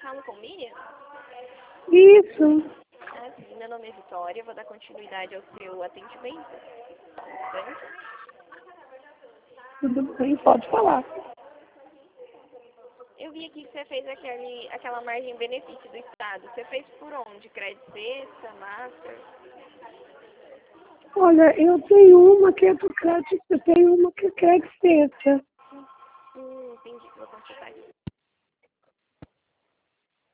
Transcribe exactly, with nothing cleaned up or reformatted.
falo com Miriam? Isso. Ah, sim. Meu nome é Vitória, vou dar continuidade ao seu atendimento. Bem? Tudo bem, pode falar. Eu vi aqui que você fez aquele, aquela margem benefício do Estado. Você fez por onde? Crédito Sexta, Master? Olha, eu tenho uma que é do crédito, eu tenho uma que é crédito sexta. Hum, entendi. Vou consultar aqui.